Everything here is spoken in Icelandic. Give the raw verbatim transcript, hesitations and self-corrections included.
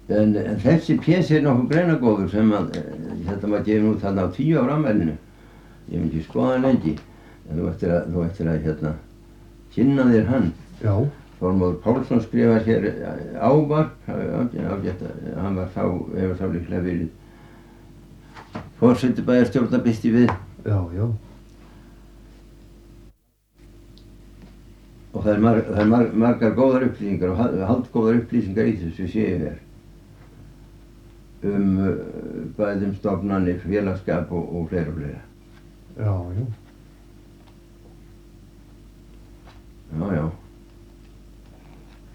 En, en þessi pési er nokkuð greinagóður sem að þetta var gefin út þarna á tíu ára afmælinu. Ég hef ekki skoðað hann lengi. En þú ættir að, þú ættir að hérna kynna þér hann. Já. Þormóður Pálsson skrifar hér ávarp, ágætt, hann var þá, hefur þá líklega verið forseti bæjarstjórnar býst ég við. Já, já. Og það er, mar, það er mar, margar góðar upplýsingar og haldgóðar upplýsingar í þessu séu þér. Um uh, bæðum stofnanir, félagsskap og, og fleira og fleira. Já, já. Já, já.